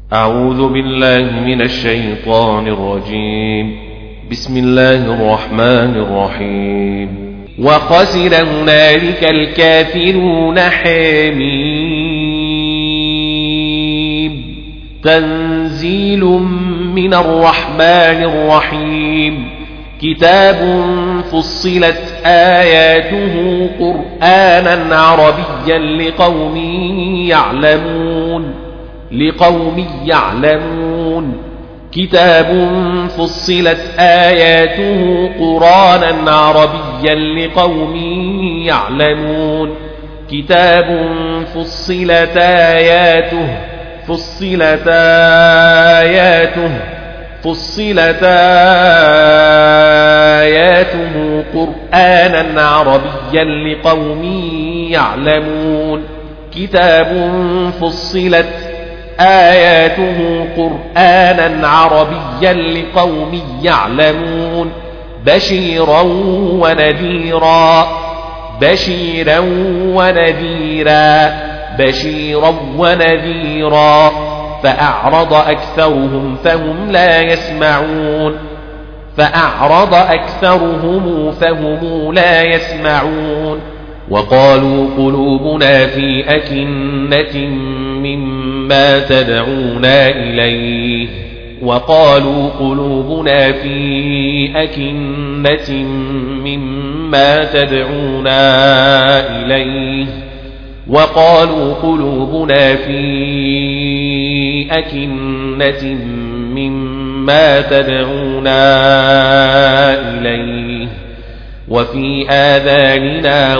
أعوذ بالله من الشيطان الرجيم. بسم الله الرحمن الرحيم. وخسر هنالك الكافرون حميم تنزيل من الرحمن الرحيم. كتاب فصلت آياته قرآنا عربيا لقوم يعلمون. كتاب فصلت آياته قرآنا عربيا لقوم يعلمون. كتاب فصلت آياته قرآنا عربيا لقوم يعلمون. كتاب فصلت آياته قرآنا عربيا لقوم يعلمون. بشيرا ونذيرا فأعرض أكثرهم فهم لا يسمعون. وقالوا قلوبنا في أكنة مما تدعونا إليه وفي آذاننا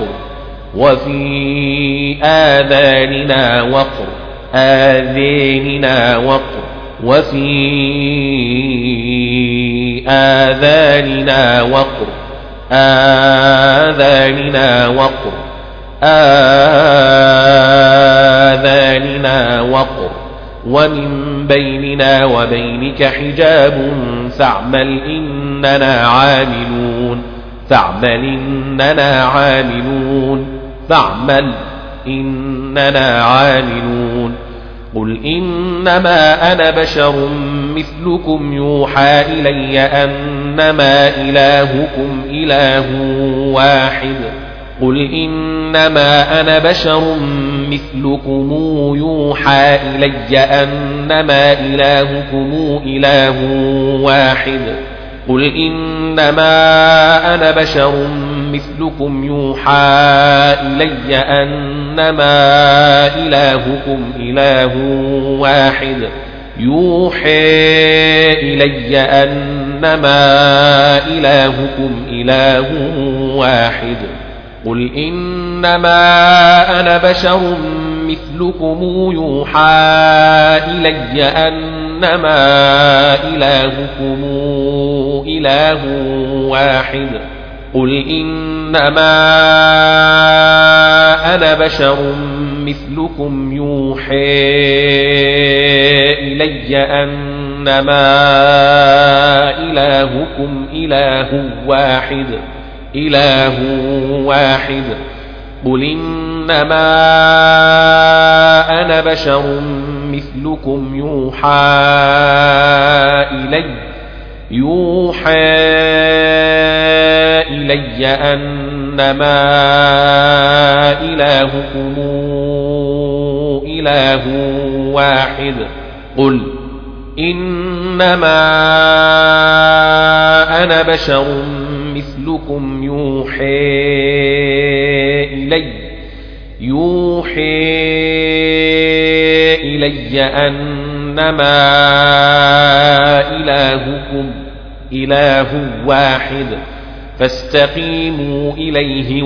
وقر ومن بيننا وبينك حجاب فاعمل إننا عاملون. قل إنما أنا بشر مثلكم يوحى إلي أنما إلهكم إله واحد يوحى إلي أنما إلهكم إله واحد. قل إنما أنا بشر مثلكم يوحى إلي أنما إلهكم إله واحد قل إنما أنا بشر مثلكم يوحى إلي أنما إلهكم إله واحد فاستقيموا إليه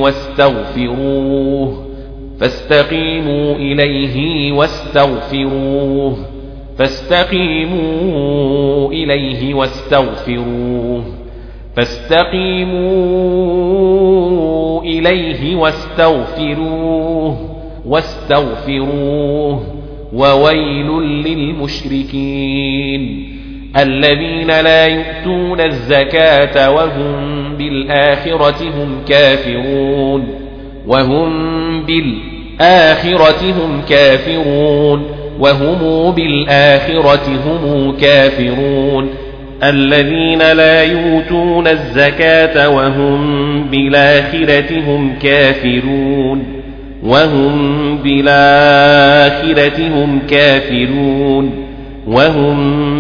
واستغفروه وويل للمشركين الذين لا يؤتون الزكاة وهم بالآخرة هم كافرون وهم بالآخرة هم كافرون الذين لا يؤتون الزكاة وهم بالآخرة هم كافرون وهم بالآخرة هم كافرون وهم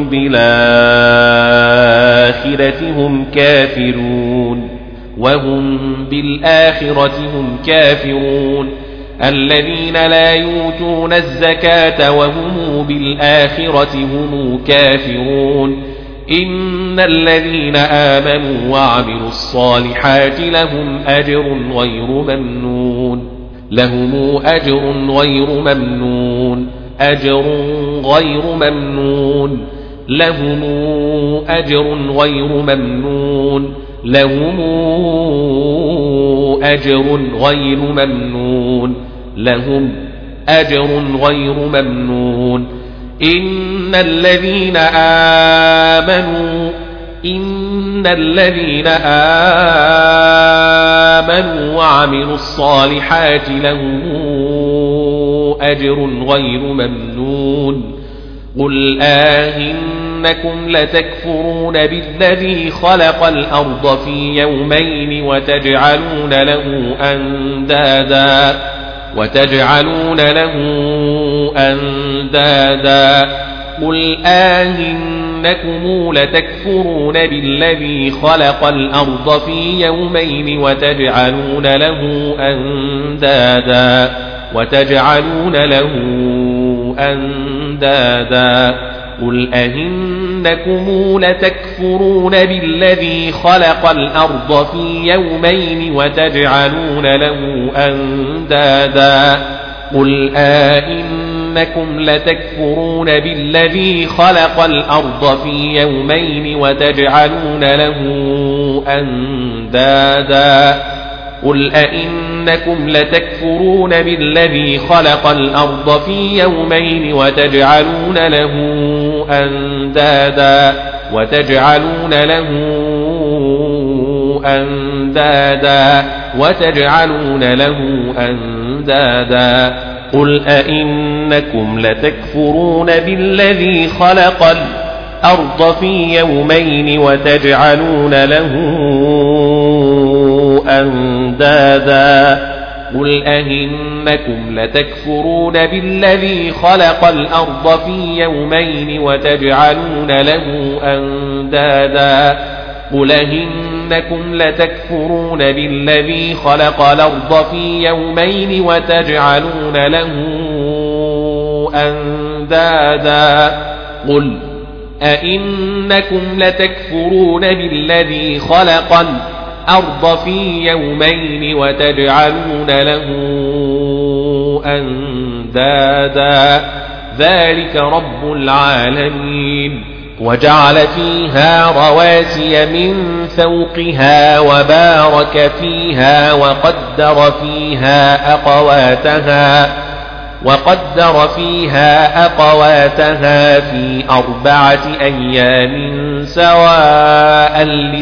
بالآخرة هم كافرون وهم بالآخرة هم كافرون الذين لا يؤتون الزكاة وهم بالآخرة هم كافرون إن الذين آمنوا وعملوا الصالحات لهم أجر غير ممنون لهم أجر غير ممنون أجر غير ممنون لهم أجر غير ممنون لهم أجر غير ممنون لهم أجر غير ممنون إن الذين آمنوا وعملوا الصالحات لهم أجر غير ممنون قل إنكم لتكفرون بالذي خلق الأرض في يومين وتجعلون له أندادا قل إنكم لتكفرون بالذي خلق الأرض في يومين وتجعلون له أندادا قل أئنكم لتكفرون بالذي خلق الأرض في يومين وتجعلون له أندادا قل أئنكم لتكفرون بالذي خلق الأرض في يومين وتجعلون له أندادا قل أئنكم لتكفرون بالذي خلق الأرض في يومين وتجعلون له أندادا قل أئنكم لتكفرون بالذي خلق الأرض في يومين وتجعلون له أندادا قل أئنكم لتكفرون بالذي خلق الأرض في يومين وتجعلون له أندادا قل أئنكم لتكفرون بالذي خلق الأرض في يومين وتجعلون له أندادا قل أئنكم لتكفرون بالذي خلق الأرض في يومين وتجعلون له أندادا ذلك رب العالمين وجعل فيها رواسي من فوقها وبارك فيها وقدر فيها أقواتها في 4 أيام سواء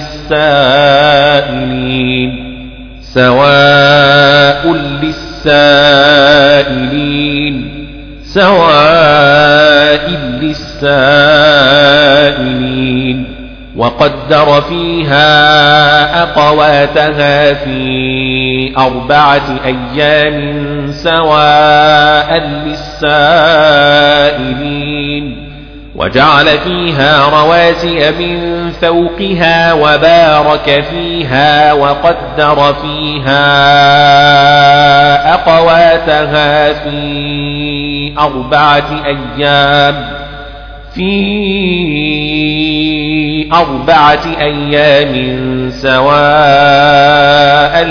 للسائلين وقدر فيها أقواتها في 4 أيام سواء للسائلين وجعل فيها رواسي من فوقها وبارك فيها وقدر فيها أقواتها في 4 أيام سواء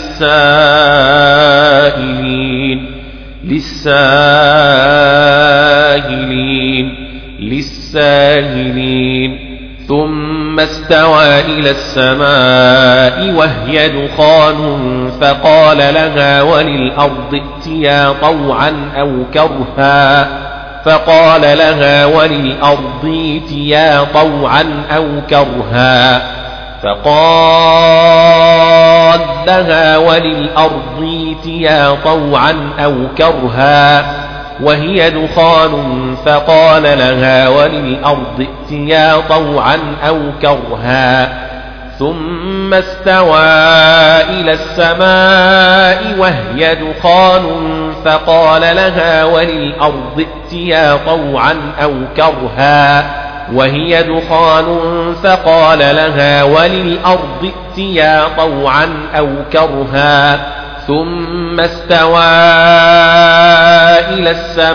للسائلين ثم استوى إلى السماء وهي دخان فقال لها وللأرض ائتيا طوعا أو كرها وهي دخان فقال لها وللأرض ائتيا طوعا أو كرها ثم استوى إلى السماء وهي دخان فقال لها وللأرض ائتيا طوعا أو كرها وهي دخان فقال لها وللأرض ائتيا طوعا أو كرها ثم استوى إلى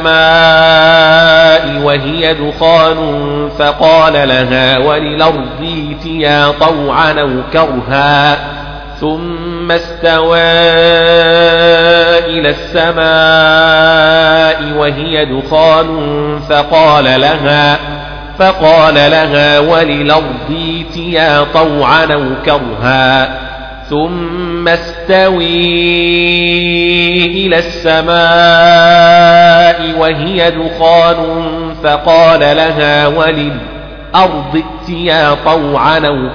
السماء وهي دخان فقال لها وللأرض ائتيا طوعا أو كرها ثم استوى إلى السماء وهي دخان فقال لها وللأرض ائتيا طوعا أو كرها ثم استوي إلى السماء وهي دخان فقال لها وللأرض ائتيا طوعا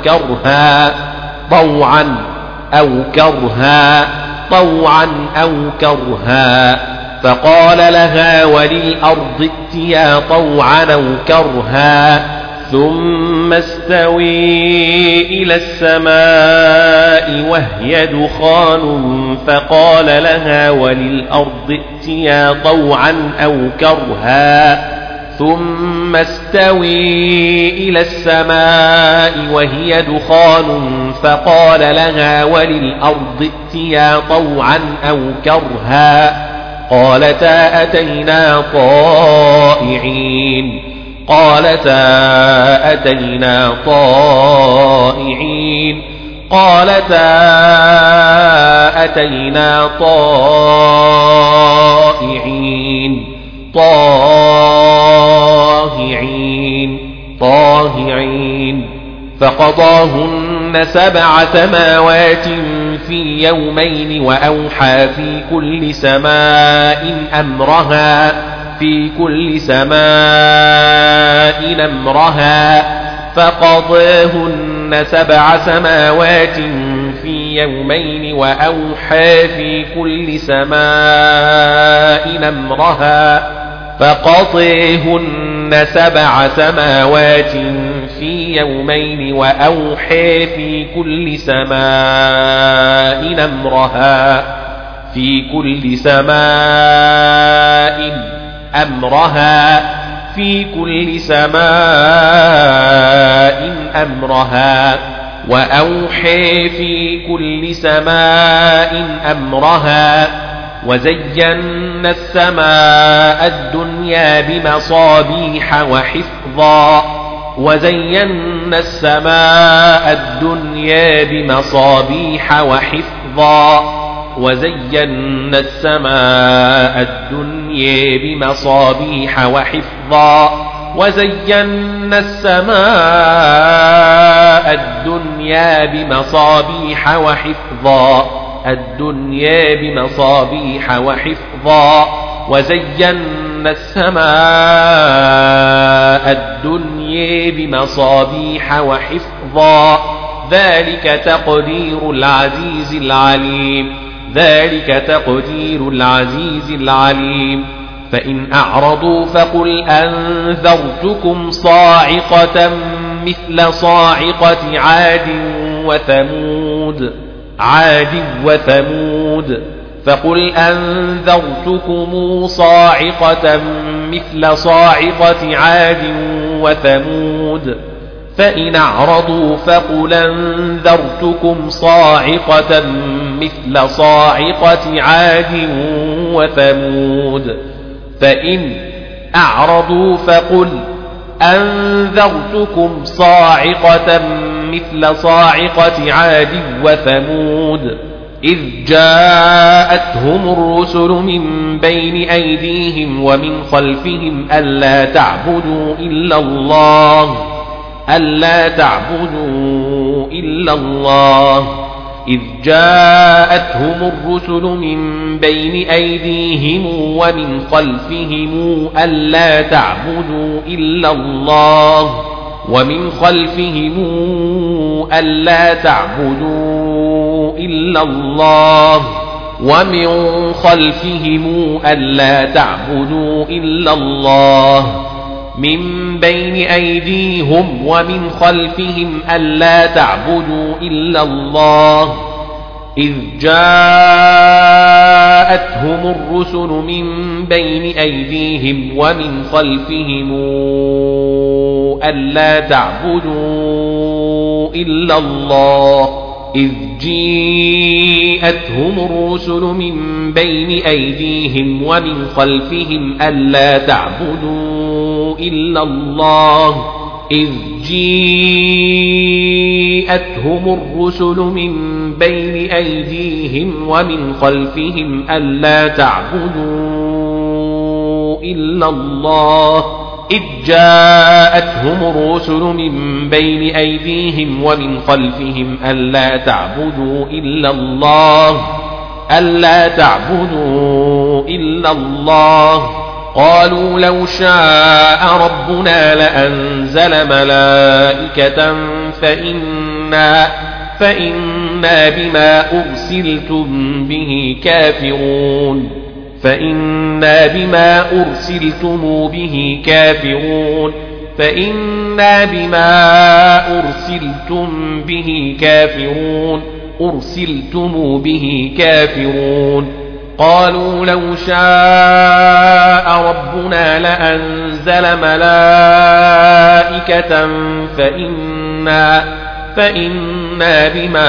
أو كرها فقال لها وللأرض ائتيا طوعا أو كرها ثم استوي إلى السماء وهي دخان فقال لها وللأرض ائتيا طوعا أو كرها ثم استوي إلى السماء وهي دخان فقال لها وللأرض ائتيا طوعا أو كرها قالتا أتينا طائعين طاهعين فقضاهن 7 سماوات في يومين وأوحى في كل سماء أمرها فقضاهن 7 سماوات في يومين وأوحى في كل سماء أمرها فقضيهن 7 سماوات في يومين وأوحى في كل سماء أمرها وأوحى في كل سماء أمرها وزينا السماء الدنيا بمصابيح وحفظا الدنيا بمصابيح وحفظا وزينا السماء الدنيا بمصابيح وحفظا ذلك تقدير العزيز العليم فإن أعرضوا فقل أنذرتكم صاعقة مثل صاعقة عاد وثمود فقل أنذرتكم صاعقة مثل صاعقة عاد وثمود فإن أعرضوا فقل أنذرتكم صاعقة مثل صاعقة عاد وثمود فإن أعرضوا فقل أنذرتكم صاعقة مثل صاعقة عاد وثمود إذ جاءتهم الرسل من بين أيديهم ومن خلفهم ألا تعبدوا إلا الله إذ جاءتهم الرسل من بين أيديهم ومن خلفهم ألا تعبدوا إلا الله ومن خلفهم ألا تعبدوا إلا الله من بين أيديهم ومن خلفهم ألا تعبدوا إلا الله إذ جاءتهم الرسل من بين أيديهم ومن خلفهم ألا تعبدوا إلا الله إذ جاءتهم الرسل من بين أيديهم ومن خلفهم ألا تعبدوا إلا الله إذ جاءتهم الرسل من بين أيديهم ومن خلفهم ألا تعبدوا إلا الله إذ جاءتهم الرسل من بين أيديهم ومن خلفهم ألا تعبدوا إلا الله قالوا لو شاء ربنا لأنزل ملائكة فإنا بما أرسلتم به كافرون فإنا بما أرسلتم به كافرون قالوا لو شاء ربنا لأنزل ملائكة فإنا بما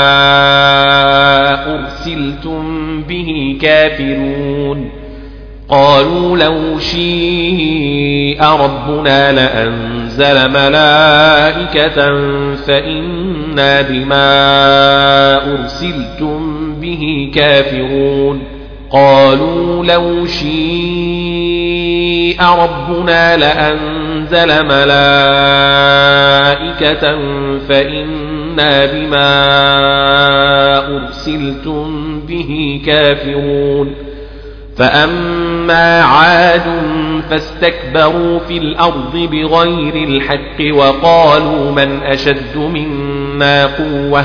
أرسلتم به كافرون قالوا لو شاء ربنا لأنزل ملائكة فإنا بما أرسلتم به كافرون قالوا لو شاء ربنا لأنزل ملائكة فإنا بما أرسلتم به كافرون فأما عاد فاستكبروا في الأرض بغير الحق وقالوا من أشد منا قوة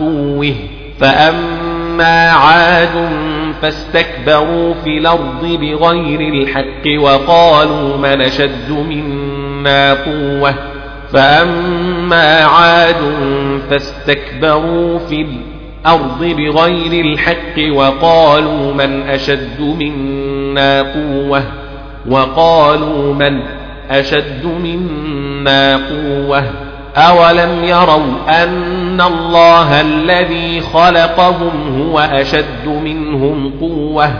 فأما عاد فاستكبروا في الأرض بغير الحق وقالوا من أشد منا قوة فأما عاد فاستكبروا في الأرض بغير الحق وقالوا من أشد منا قوة أولم يروا أن الله الذي خلقهم هو أشد منهم قوة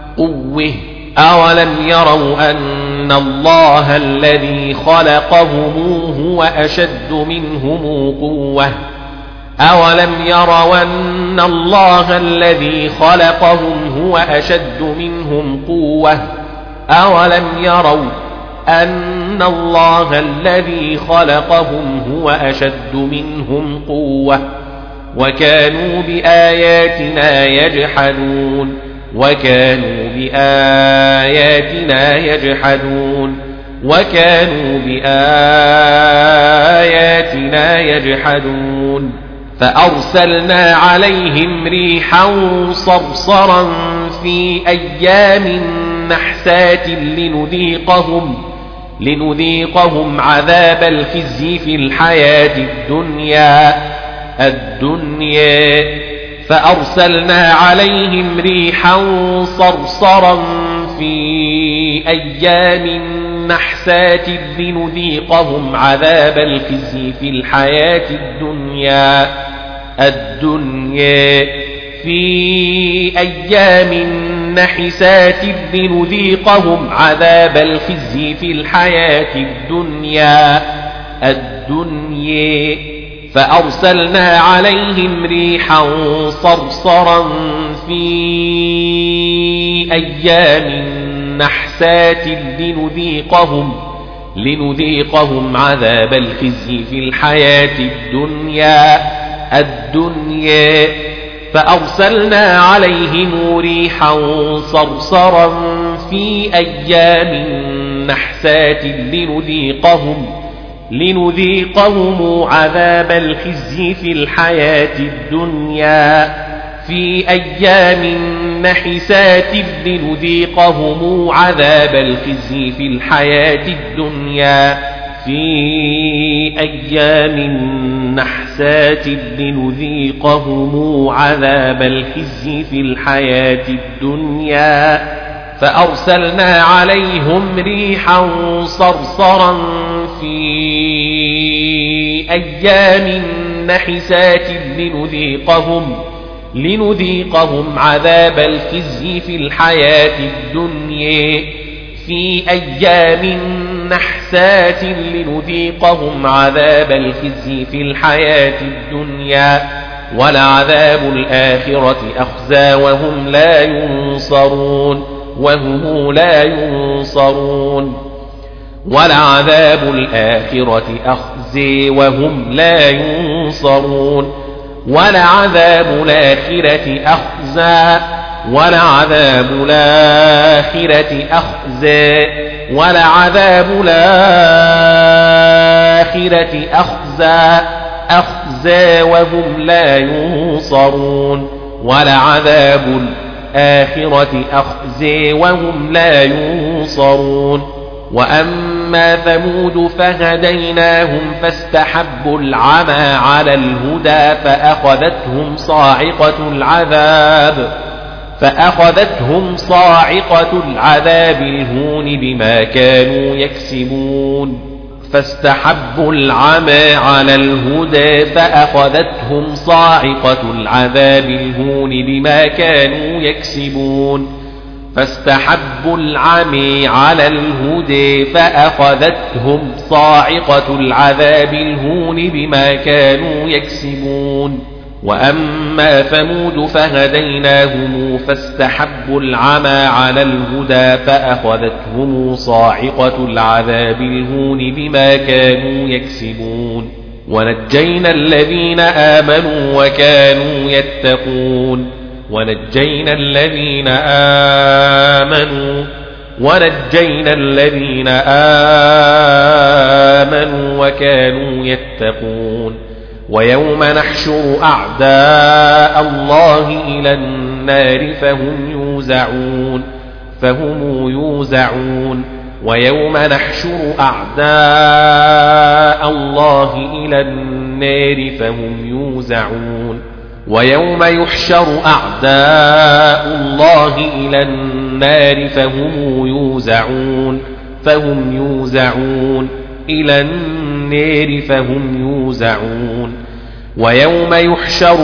أولم يروا أن الله الذي خلقهم هو أشد منهم قوة أولم يروا أن الله الذي خلقهم هو أشد منهم قوة أولم يروا أن الله الذي خلقهم هو أشد منهم قوة وكانوا بآياتنا يجحدون فأرسلنا عليهم ريحا صرصرا في أيام نحسات لنذيقهم عذاب الخزي في الحياة الدنيا فأرسلنا عليهم ريحا صرصرا في أيام نحسات لنذيقهم عذاب الخزي في الحياة الدنيا في أيام نحسات لنذيقهم عذاب الخزي في الحياة الدنيا فأرسلنا عليهم ريحا صرصرا في أيام نحسات لنذيقهم عذاب الخزي في الحياة الدنيا فأرسلنا عليهم ريحا صرصرا في أيام نحسات لنذيقهم عذاب الخزي في الحياة الدنيا في أيام نحسات لنذيقهم عذاب الخزي في الحياة الدنيا في أيام نحسات لنذيقهم عذاب الخزي في الحياة الدنيا فأرسلنا عليهم ريحا صرصرا في أيام نحسات لنذيقهم عذاب الخزي في الحياة الدنيا في أيام نحسات لنذيقهم عذاب الخزي في الحياة الدنيا ولعذاب الآخرة أخزى وهم لا ينصرون ولعذاب الآخرة أخزي وهم لا ينصرون ولعذاب الآخرة أخزى ولعذاب الآخرة أخزى ولعذاب الآخرة أخزى وهم لا ينصرون ولعذاب الآخرة أخزى وهم لا ينصرون وأما ثمود فهديناهم فاستحبوا العمى على الهدى فأخذتهم صاعقة العذاب الهون بما كانوا يكسبون فاستحبوا العمى على الهدى فأخذتهم صاعقة العذاب الهون بما كانوا يكسبون فاستحبوا العمي على الهدى فأخذتهم صاعقة العذاب الهون بما كانوا يكسبون وأما ثمود فهديناهم فاستحبوا العمى على الهدى فأخذتهم صاعقة العذاب الهون بما كانوا يكسبون ونجينا الذين آمنوا وكانوا يتقون ونجينا الذين آمنوا وكانوا يتقون ويوم نحشر أعداء الله إلى النار فهم يوزعون ويوم نحشر أعداء الله إلى النار فهم يوزعون ويوم يحشر أعداء الله إلى النار فهم يوزعون إلى النار فهم يوزعون ويوم يحشر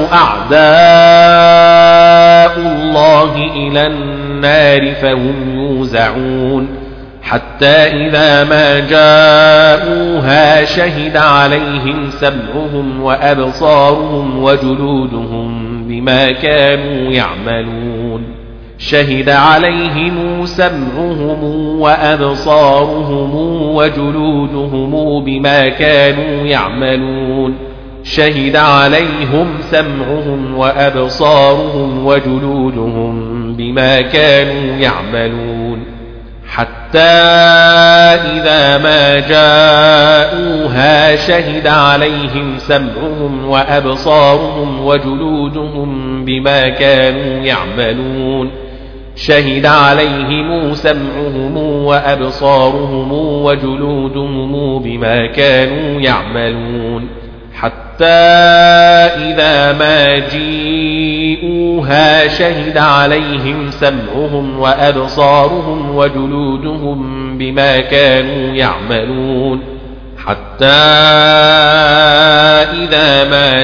أعداء الله إلى النار فهم يوزعون حتى إذا ما جاءوها شهد عليهم سمعهم وأبصارهم وجلودهم بما كانوا يعملون شهد عليهم سمعهم وأبصارهم وجلودهم بما كانوا يعملون شهد عليهم سمعهم وأبصارهم وجلودهم بما كانوا يعملون حتى إذا ما جاءوها شهد عليهم سمعهم وأبصارهم وجلودهم بما كانوا يعملون شهد عليهم سمعهم وأبصارهم وجلودهم بما كانوا يعملون حتى إذا ما جيءوها شهد عليهم سمعهم وأبصارهم وجلودهم بما كانوا يعملون حتى إذا ما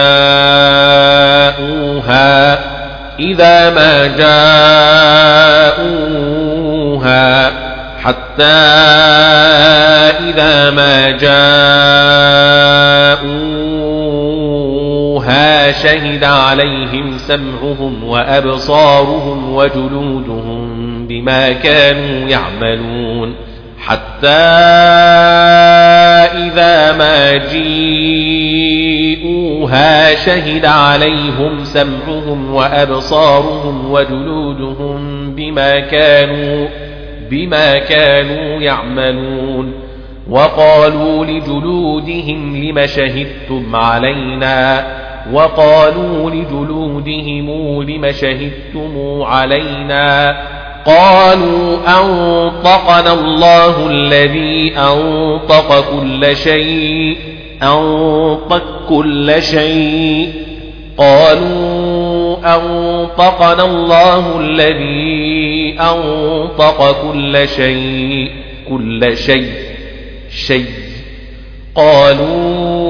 جاءوها شهد عليهم سمعهم وأبصارهم وجلودهم بما كانوا يعملون حتى إذا ما جيءوها شهد عليهم سمعهم وأبصارهم وجلودهم بما كانوا يعملون وقالوا لجلودهم لم شهدتم علينا وقالوا لجلودهم لم شهدتم علينا قالوا أنطقنا الله الذي أنطق كل شيء قالوا أنطقنا الله الذي أنطق كل شيء قالوا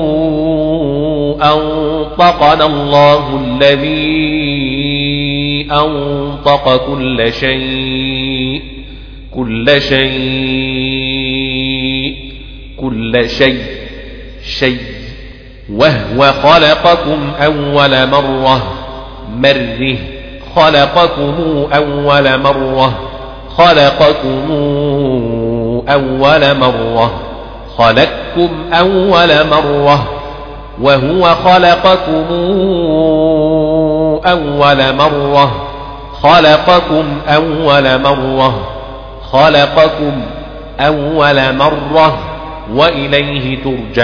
أنطقنا الله الذي أنطق كل شيء وهو خلقكم أول مرة خلقكم أول مرة وهو خلقكم أول مرة وإليه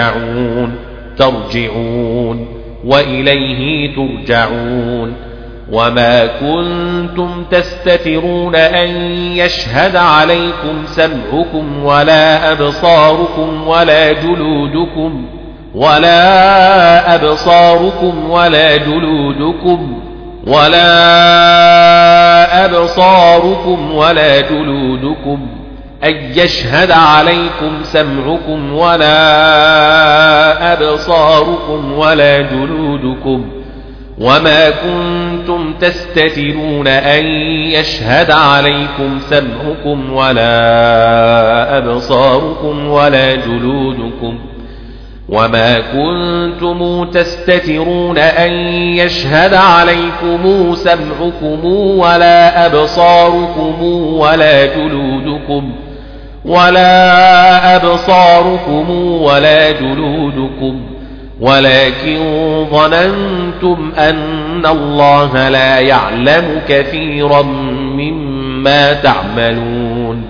ترجعون وإليه ترجعون وما كنتم تستترون أن يشهد عليكم سمعكم ولا أبصاركم ولا جلودكم أن يشهد عليكم سمعكم ولا أبصاركم ولا جلودكم وما كنتم تستترون أن يشهد عليكم سمعكم ولا أبصاركم ولا جلودكم وما كنتم تستترون أن يشهد عليكم سمعكم ولا أبصاركم ولا جلودكم ولكن ظننتم أن الله لا يعلم كثيرا مما تعملون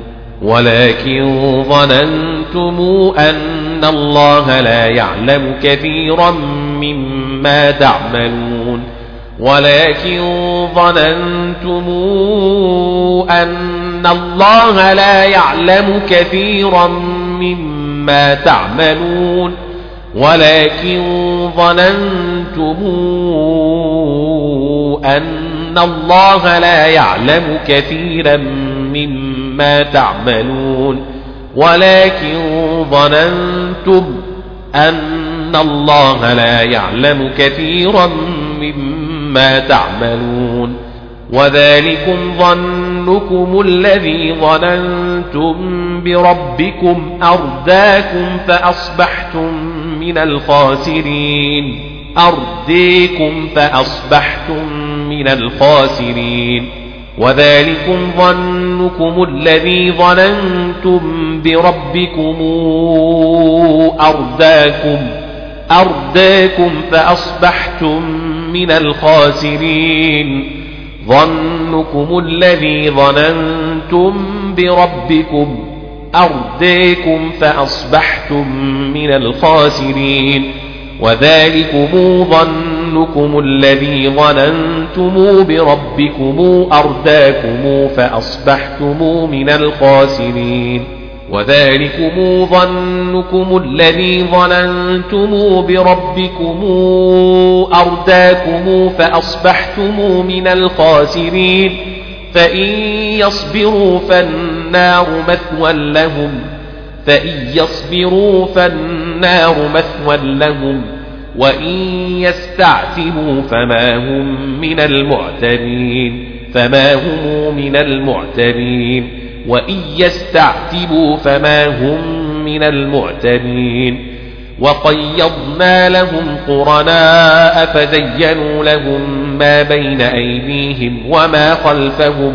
وذلكم ظنكم الذي ظننتم بربكم أرداكم فأصبحتم من الخاسرين وذلكم ظنكم الذي ظننتم بربكم أرداكم فأصبحتم من الخاسرين ظنكم الذي ظننتم بربكم أرداكم فأصبحتم من الخاسرين وذلكم ظنكم الذي ظننتم بربكم أرداكم فأصبحتم من الخاسرين وذلكم ظنكم الذي ظننتم بربكم أرداكم فأصبحتم من الخاسرين فإن يصبروا فالنار مثوى لهم وإن يستعتبوا فما هم من المعتبين وإن يستعتبوا فما هم من المعتبين وقيضنا لهم قرناء فزينوا لهم ما بين أيديهم وما خلفهم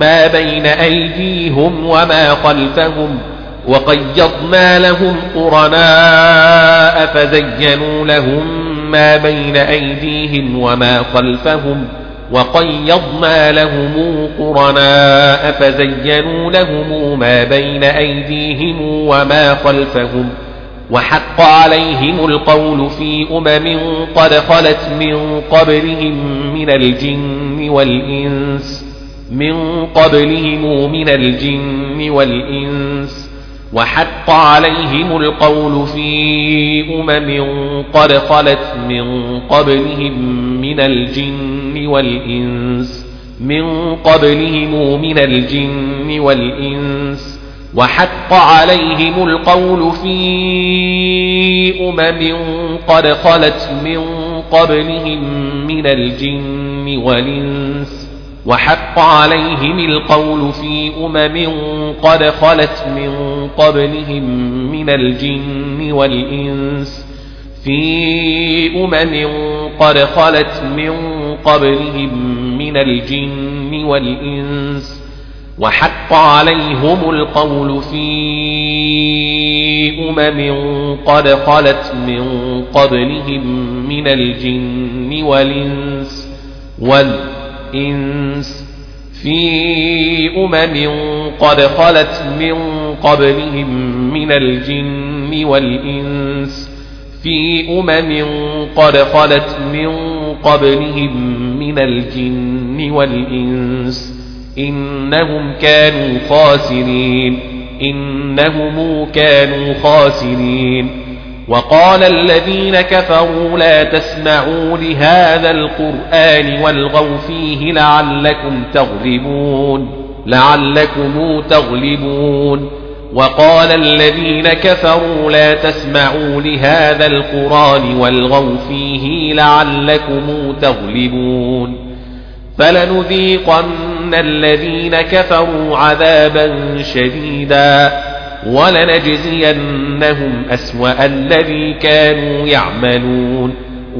وقيضنا لهم قرناء فزينوا لهم ما بين أيديهم وما خلفهم وقيضنا لهم قرناء فزينوا لهم ما بين أيديهم وما خلفهم وحق عليهم القول في قد خلت من قبلهم من الجن والإنس وحق عليهم القول في قد خلت من قبلهم من الجن والإنس وحق عليهم القول في قد خلت من قبلهم من الجن والإنس وحق عليهم القول في قد خلت من قبلهم من الجن والإنس قد خلت من قبلهم من الجن والإنس وحق عليهم القول في قد خلت من قبلهم من الجن والإنس قد خلت من قبلهم من الجن والإنس قد خلت من قبلهم من الجن والإنس إنهم كانوا خاسرين وقال الذين كفروا لا تسمعوا لهذا القرآن والغوا فيه لعلكم تغلبون وقال الذين كفروا لا تسمعوا لهذا القرآن والغوا فيه لعلكم تغلبون فلنذيقن الذين كفروا عذابا شديدا ولنجزينهم أسوأ الذي كانوا يعملون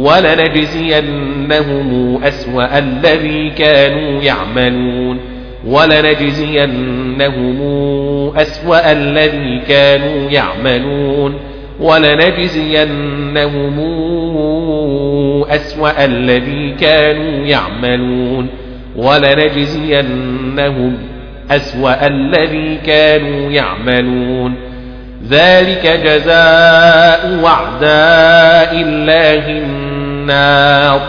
ذلك جزاء أعداء الله النار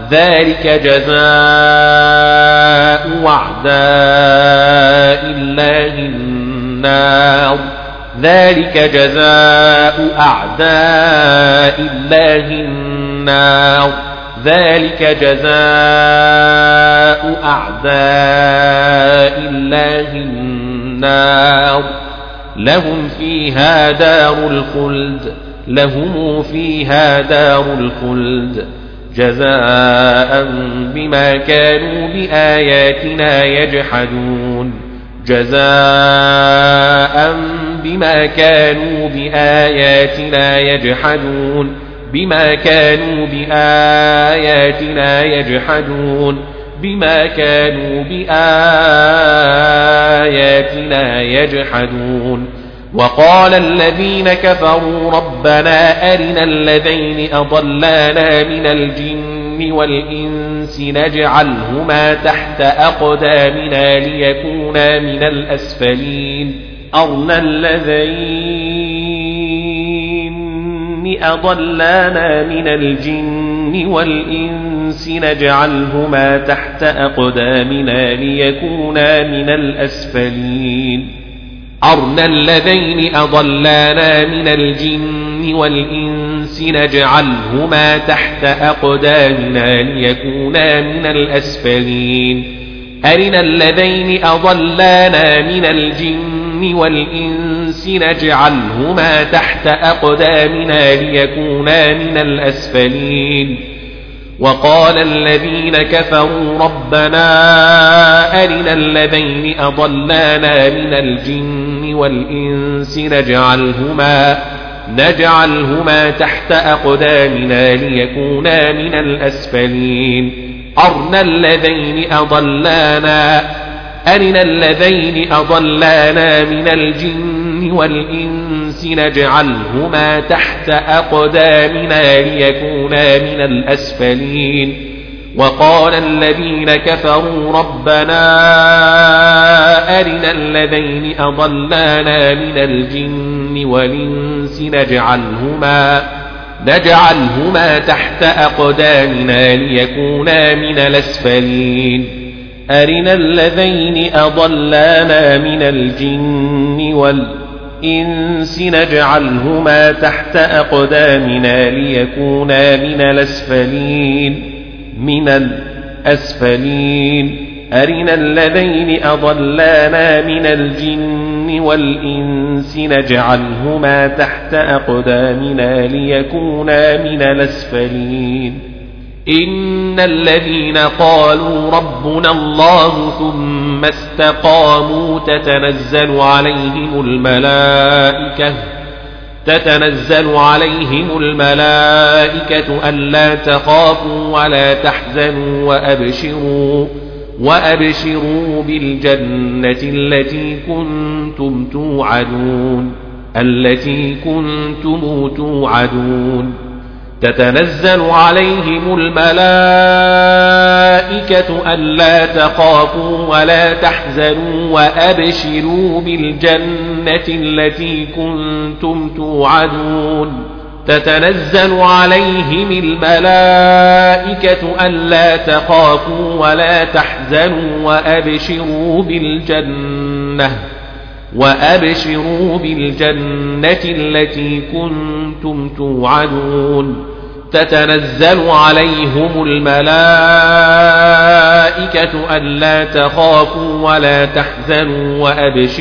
لهم فيها دار الخلد جزاء بما كانوا بآياتنا يجحدون وقال الذين كفروا ربنا أرنا الذين أضلانا من الجن والإنس نجعلهما تحت أقدامنا ليكونا من الأسفلين أرنا الذين أضلانا من الجن والإنس نجعلهما تحت أقدامنا ليكونا من الأسفلين أرنا الذين أضلانا من الجن والإنس نجعلهما تحت أقدامنا ليكونا من الأسفلين أرنا الذين أضلانا من الجن والإنس نجعلهما تحت أقدامنا ليكونا من الأسفلين وقال الذين كفروا ربنا أرنا الذين أضلانا من الجن والإنس نجعلهما تحت أقدامنا ليكونا من الأسفلين أرنا الذين أضلانا من الجن والإنس نجعلهما تحت أقدامنا ليكونا من الأسفلين وقال الذين كفروا ربنا أرنا الذين أضلانا من الجن الجن والإنس نجعلهما تحت أقدامنا ليكونا من الأسفلين أرنا الذين أضلانا من الجن والإنس نجعلهما تحت أقدامنا ليكونا من الأسفلين أرنا الذين أضلانا من الجن والإنس نجعلهما تحت أقدامنا ليكونا من الأسفلين إن الذين قالوا ربنا الله ثم استقاموا تتنزل عليهم الملائكة ألا تخافوا ولا تحزنوا وأبشروا بالجنة التي كنتم توعدون تتنزل عليهم الملائكة ألا تخافوا ولا تحزنوا وأبشروا بالجنة التي كنتم توعدون تتنزل عليهم الملائكة ألا تخافوا ولا تحزنوا وأبشروا بالجنة التي كنتم توعدون تتنزل عليهم الملائكة ألا تخافوا ولا تحزنوا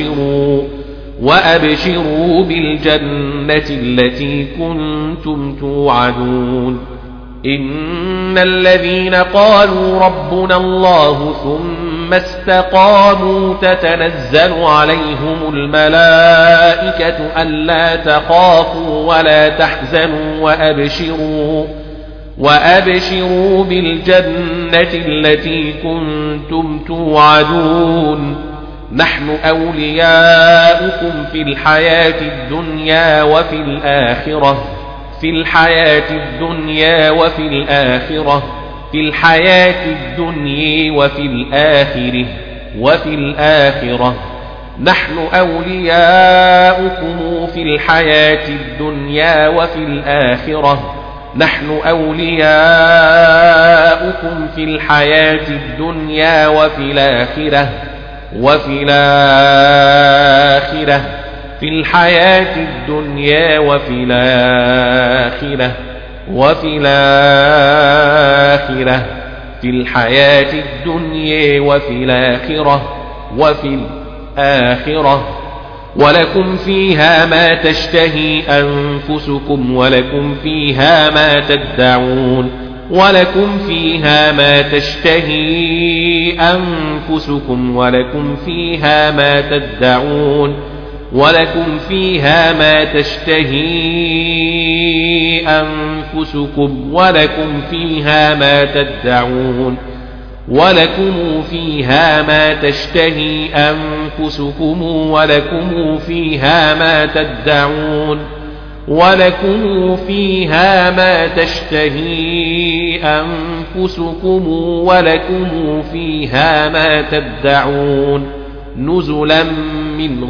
وأبشروا بالجنة التي كنتم توعدون إن الذين قالوا ربنا الله ثم استقاموا تتنزل عليهم الملائكة ألا تخافوا ولا تحزنوا وأبشروا بالجنة التي كنتم توعدون نحن أولياؤكم في الحياة الدنيا وفي الآخرة نحن أولياؤكم في الحياة الدنيا وفي الآخرة ولكم فيها ما تشتهي أنفسكم ولكم فيها ما تدعون ولكم فيها ما تشتهي أنفسكم ولكم فيها ما تدعون ولكم فيها ما تشتهي أنفسكم ولكم فيها ما تدعون ولكم فيها ما تشتهي أنفسكم ولكم فيها ما تدعون ولكم فيها ما تشتهي أنفسكم ولكم فيها ما تدعون نزلا من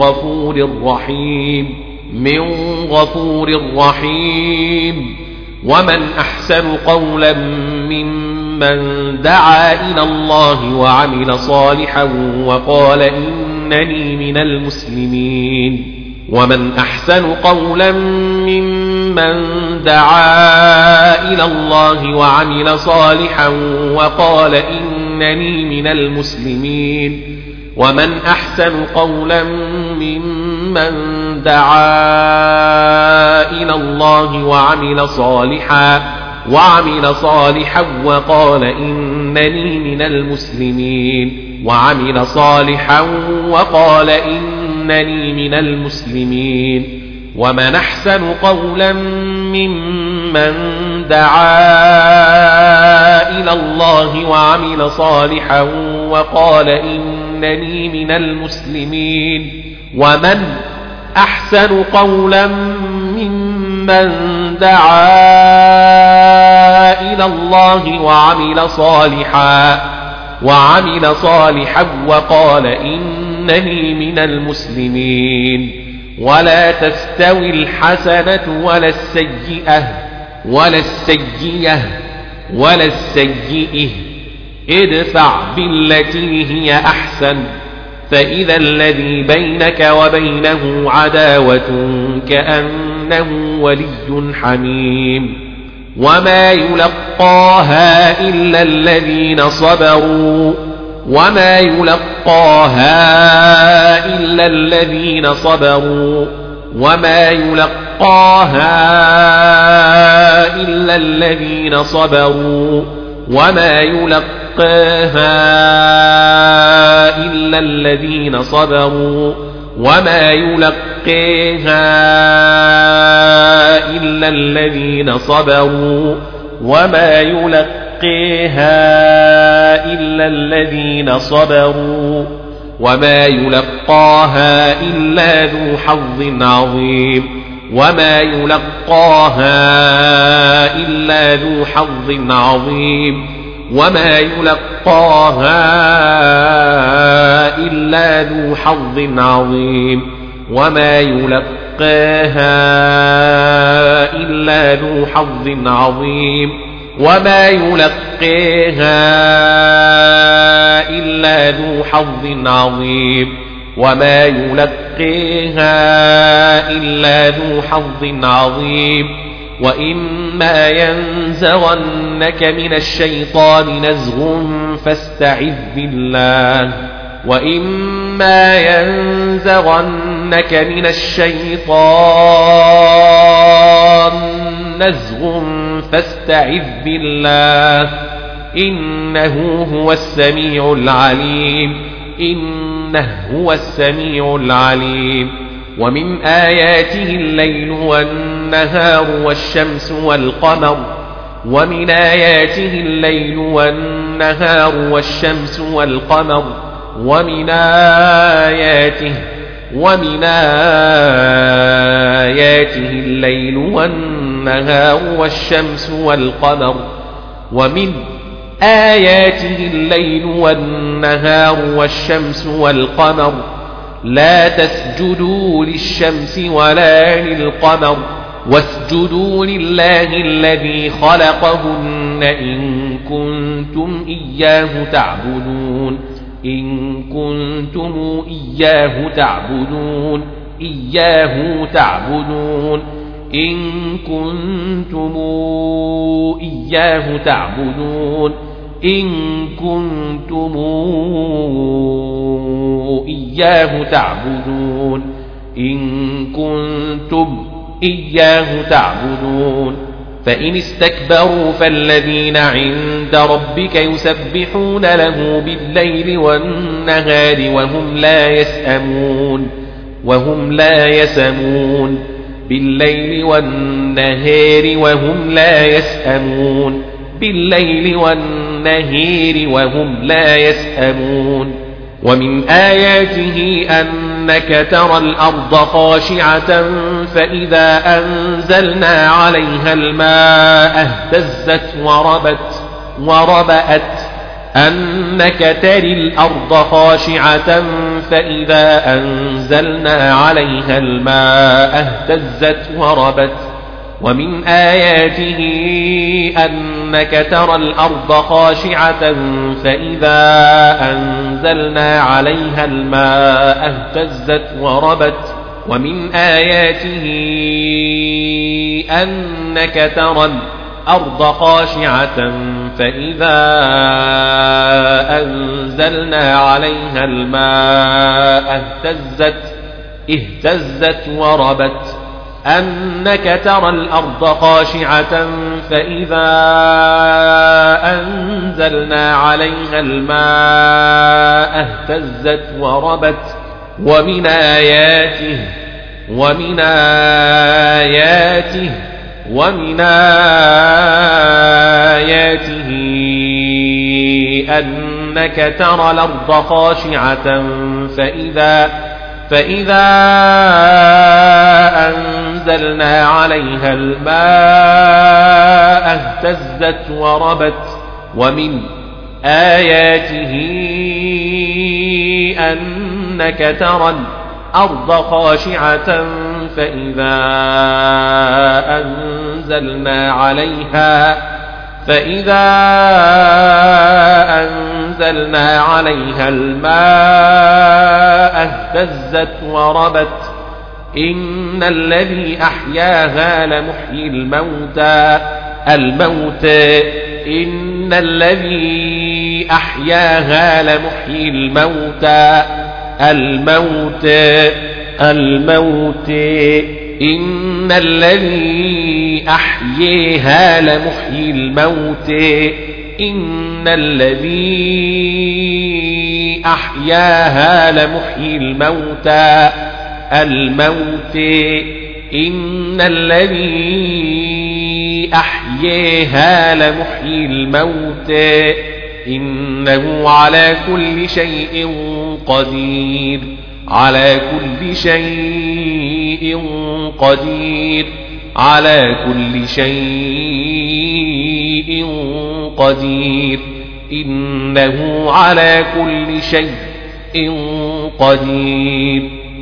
غفور رحيم ومن أحسن قولا ممن دعا إلى الله وعمل صالحا وقال إنني من المسلمين ومن أحسن قولا ممن دعا إلى الله وعمل صالحا وقال إنني من المسلمين ومن أحسن قولا ممن دعا إلى الله وعمل صالحا وقال إنني من المسلمين ومن أحسن قولا ممن دعا إلى الله وعمل صالحا وقال إنني من المسلمين ومن أحسن قولا ممن دعا إلى الله وعمل صالحا وقال إنني من المسلمين ولا تستوي الحسنة ولا السيئة ادفع بالتي هي أحسن فإذا الذي بينك وبينه عداوة كأنه ولي حميم وما يلقاها إلا الذين صبروا وما يلقاها إلا الذين صبروا وما يلقاها إلا الذين صبروا وما يلقاها إلا الذين صبروا وما يلقاها إلا الذين صبروا وما يلقاها إلا الذين صبروا وما يلقاها إلا ذو حظ عظيم وما يلقاها إلا ذو حظ عظيم وما يلقاها إلا ذو حظ عظيم وما يلقاها إلا ذو حظ عظيم وما يلقاها إلا ذو حظ عظيم وما يلقاها إلا ذو حظ عظيم وإما ينزغنك من الشيطان نزغ فاستعذ بالله وإما ينزغنك من الشيطان نزغ فاستعذ بالله إنه هو السميع العليم إنه هو السميع العليم ومن آياته الليل والنهار والشمس والقمر ومن آياته الليل والنهار والشمس والقمر ومن آياته الليل والنهار والشمس والقمر ومن آياته الليل والنهار والشمس والقمر لا تسجدوا للشمس ولا للقمر واسجدوا لله الذي خلقهن إن كنتم إياه تعبدون إن كنتم إياه تعبدون إياه تعبدون إن كنتم إياه تعبدون إن كنتم إياه تعبدون إن كنتم إياه تعبدون فإن استكبروا فالذين عند ربك يسبحون له بالليل والنهار وهم لا يسأمون بالليل والنهار وهم لا يسأمون بالليل والنهار وهم لا يسأمون ومن آياته أنك ترى الأرض خاشعة فإذا أنزلنا عليها الماء اهتزت وربت أنك ترى الأرض خاشعة فإذا أنزلنا عليها الماء اهتزت وربت ومن آياته أنك ترى الأرض خاشعة فإذا أنزلنا عليها الماء اهتزت وربت ومن آياته أنك ترى الأرض خاشعة فإذا أنزلنا عليها الماء اهتزت وربت أنك ترى الأرض خاشعة فإذا أنزلنا عليها الماء اهتزت وربت ومن آياته أنك ترى الأرض خاشعة فإذا أنزلنا عليها الماء اهتزت وربت ومن آياته أنك ترى الأرض خاشعة فإذا أنزلنا عليها الماء اهتزت وربت إن الذي أحياها لمحيي الموتى إن الذي أحياها لمحيي الموتى إن الذي أحياها لمحيي الموت إن الذي أحياها لمحيي الموتى إن الذي أحياها لمحيي الموت إنه على كل شيء قدير على كل شيء قدير على كل شيء قدير إنه على كل شيء قدير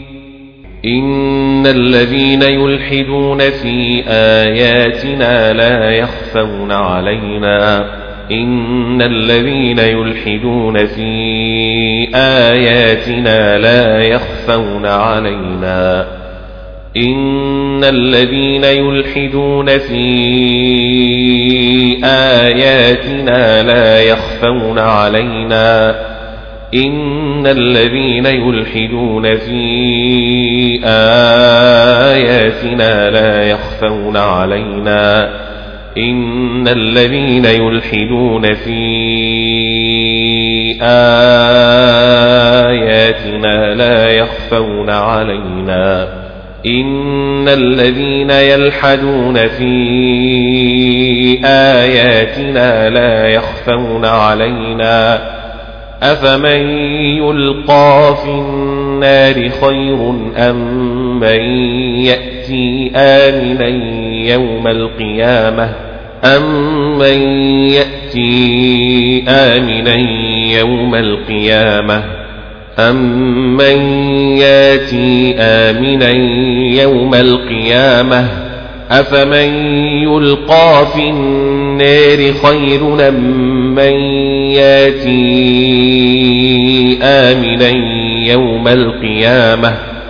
إن الذين يلحدون في آياتنا لا يخفون علينا إن الذين يلحدون في آياتنا لا يخفون علينا إن الذين يلحدون في آياتنا لا يخفون علينا إن الذين يلحدون في آياتنا لا يخفون علينا إن الذين يلحدون في آياتنا لا يخفون علينا إن الذين يلحدون في آياتنا لا يخفون علينا أفمن يلقى في النار خير أم من يأتي آمنا يوم القيامة أمن يأتي آمنا يوم القيامة أمن يأتي آمنا يوم القيامة أفمن يلقى في النار خير أم من يأتي آمنا يوم القيامة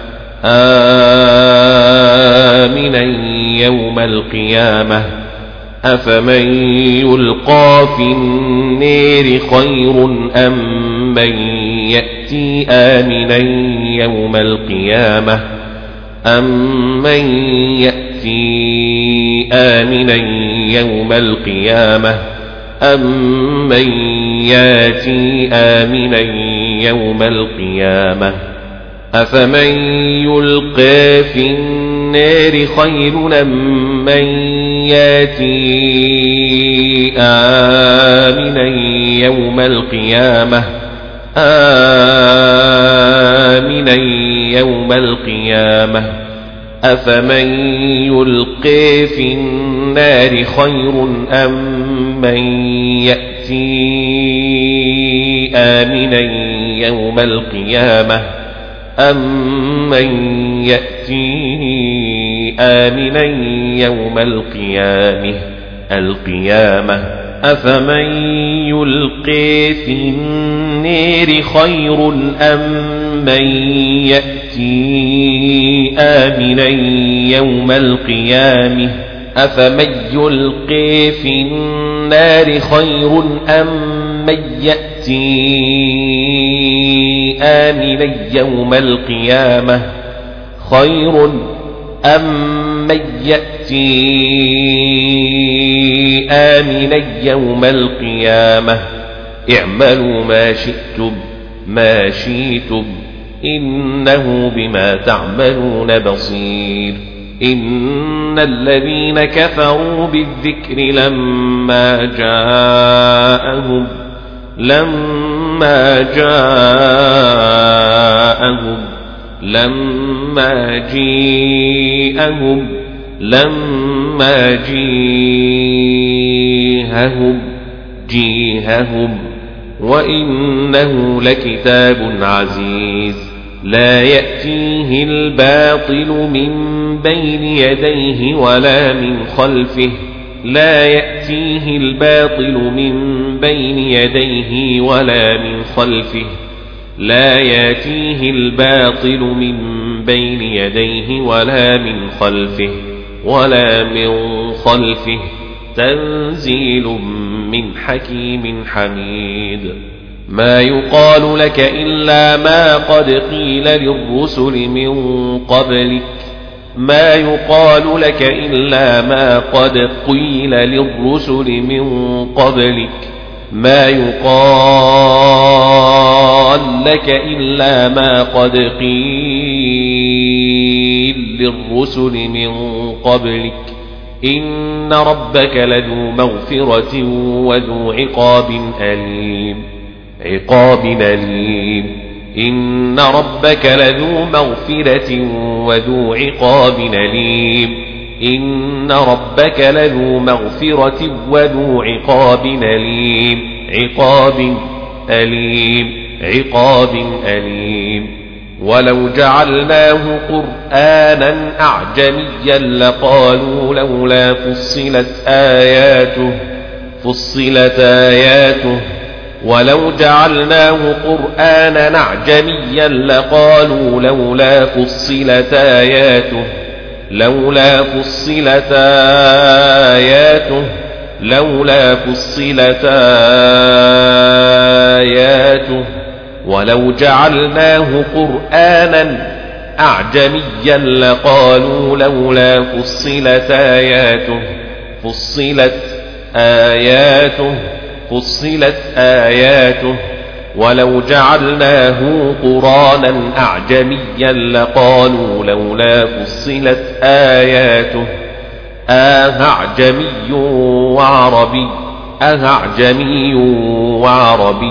آمنا يوم القيامة أفمن يلقى في النار خير أم من يأتي آمنا يوم القيامة أمن يأتي آمنا يوم القيامة أمن يأتي آمنا يوم القيامة أفمن يلقى في النار خير أم من يأتي آمنا يوم القيامة آمنا يوم القيامة أفمن يلقى في النار خير أم من يأتي آمنا يوم القيامة أمن يأتي آمنا يوم القيامة أفمن يلقى في النار خير أم من يأتي آمنا يوم القيامة أفمن يلقى في النار خير أم من يأتي آمنا يوم القيامة خير أم من يأتي آمنا يوم القيامة اعملوا ما شئتم إنه بما تعملون بصير إن الذين كفروا بالذكر لما جيههم وإنه لكتاب عزيز لا يأتيه الباطل من بين يديه ولا من خلفه لا يأتيه الباطل من بين يديه ولا من خلفه لا يأتيه الباطل من بين يديه ولا من خلفه تنزيل من حكيم حميد ما يقال لك إلا ما قد قيل للرسل من قبلك ما يقال لك إلا ما قد قيل للرسل من قبلك ما يقال لك إلا ما قد قيل للرسل من قبلك إن ربك لذو مغفرة وذو عقاب أليم إن ربك لذو مغفرة وذو عقاب أليم إن ربك لذو مغفرة وذو عقاب أليم ولو جعلناه قرآنا أعجميا لقالوا لولا فصلت آياته ولو جعلناه قرآنا أعجميا لقالوا لولا فصلت آياته ولو جعلناه قرآنا أعجميا لقالوا لولا فصلت آياته ولو جعلناه قرآنا أعجميا لقالوا لولا فصلت آياته أعجمي وعربي أعجمي وعربي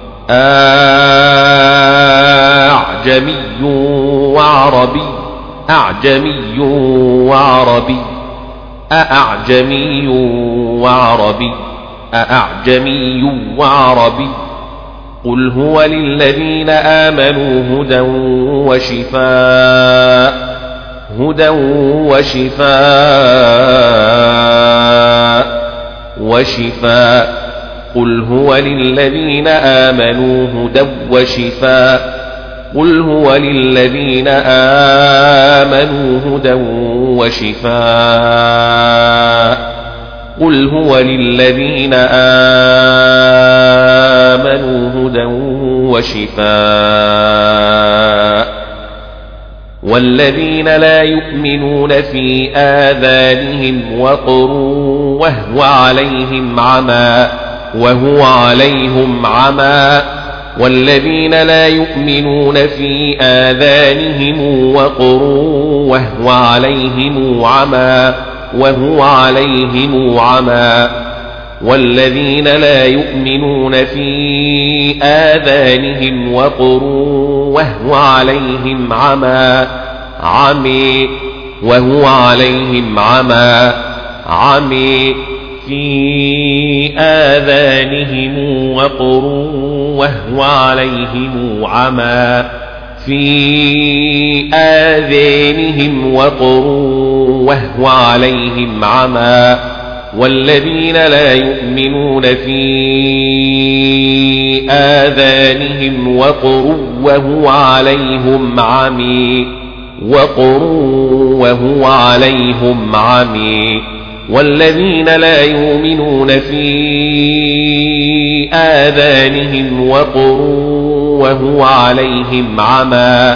أأعجمي وعربي قل هو للذين آمنوا هدى وشفاء قل هو للذين آمنوا هدى وشفاء قل هو للذين آمنوا هدى وشفاء قل هو للذين آمنوا هدى وشفاء والذين لا يؤمنون في آذانهم وقر وهو عليهم عمى والذين لا يؤمنون في آذانهم وقر وهو عليهم عمى والذين لا يؤمنون في آذانهم وقر وهو عليهم عمى في آذانهم وقر وهو عليهم عمى والذين لا يؤمنون في آذانهم وقر وهو عليهم عمي والذين لا يؤمنون في آذانهم وقر وهو عليهم عمى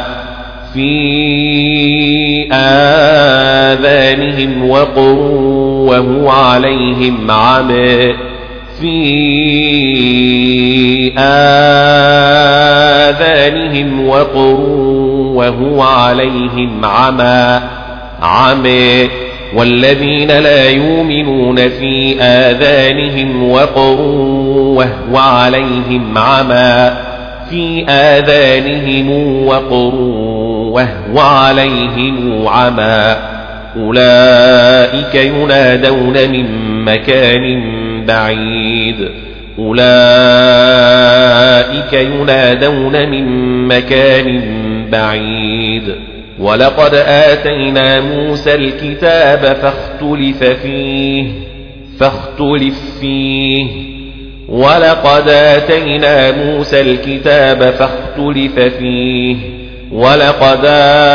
والذين لا يؤمنون في آذانهم وقر وهو عليهم عمى في آذانهم وقر وهو عليهم عمى أولئك ينادون من مكان بعيد. ولقد آتينا موسى الكتاب فاختلف فيه ولقد آتينا موسى الكتاب فاختلف فيه ولقد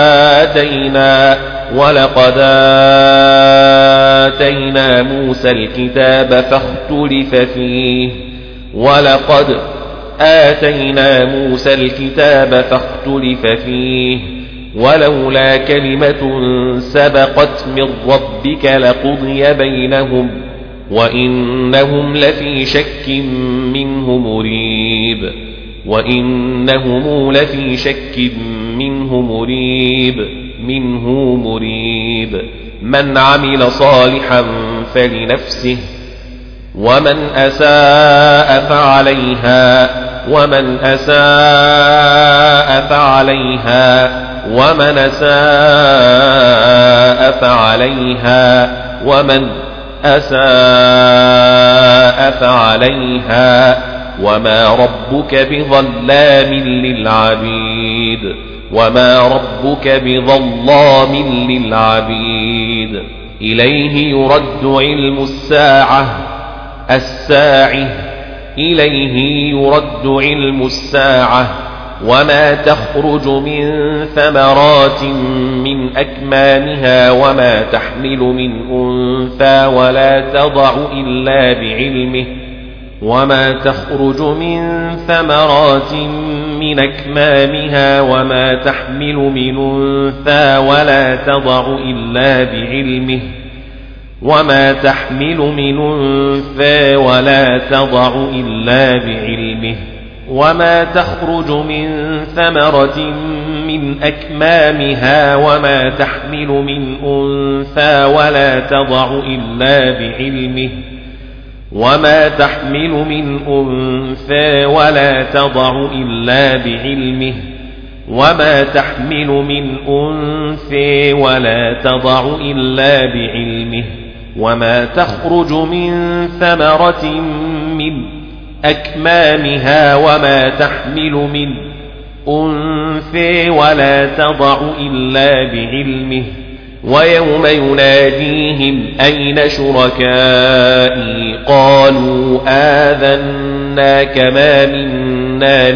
آتينا موسى الكتاب فاختلف فيه ولقد آتينا موسى الكتاب فاختلف فيه ولولا كلمة سبقت من ربك لقضي بينهم وإنهم لفي شك منه مريب. من عمل صالحا فلنفسه ومن أساء فعليها ومن أساء فعليها وما ربك بظلام للعبيد. إليه يرد علم الساعة وما تخرج من ثمرات من أكمامها وما تحمل من أنثى ولا تضع إلا بعلمه وما تخرج من ثمرة من أكمامها وما تحمل من أنثى ولا تضع إلا بعلمه وما تخرج من ثمرة من أكمامها وما تحمل من أنثى ولا تضع إلا بعلمه ويوم يناديهم أين شركائي قالوا آذناك ما منا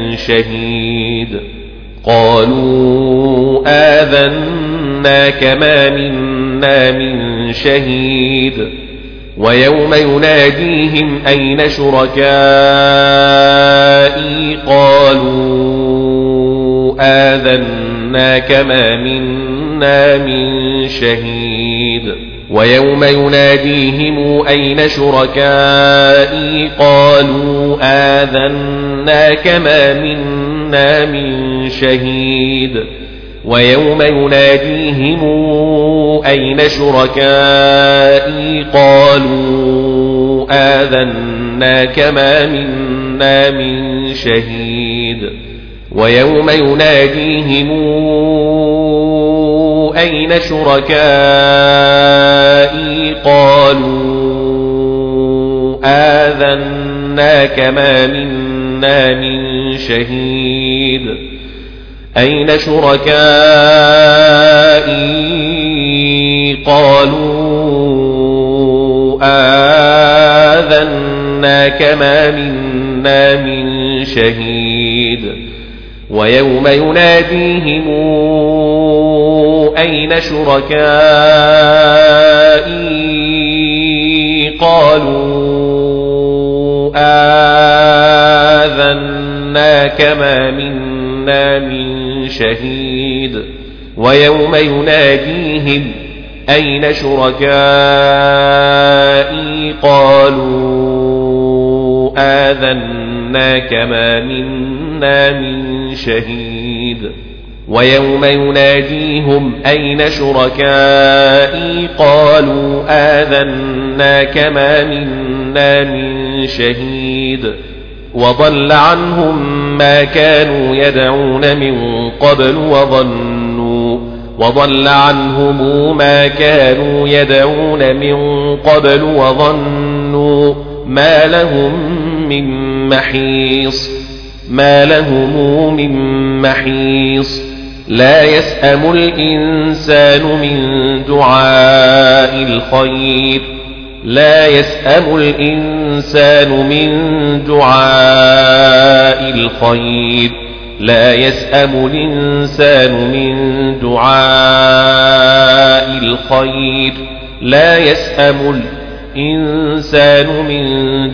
من شهيد ويوم يناديهم أين شركائي قالوا آذناك ما منا من شهيد ويوم يناديهم أين شركائي قالوا آذناك ما منا من شهيد ويوم يناديهم أين شركائي قالوا آذناك ما منا من شهيد ويوم يناديهم أين شركائي قالوا آذناك ما منا من شهيد أين شركائي قالوا آذناك ما منا من شهيد ويوم يناديهم أين شركائي قالوا آذناك ما منا من شهيد ويوم يناديهم أين شركائي قالوا آذناك ما منا من شهيد ويوم يناديهم أين شركائي قالوا آذناك ما منا من شهيد وضل عنهم ما كانوا يدعون من قبل وظنوا ما لهم من محيص ما لهم من محيص لا يسأم الإنسان من دعاء الخير لا يسأم الإنسان من دعاء الخير لا يسأم الإنسان من دعاء الخير لا يسأم الإنسان من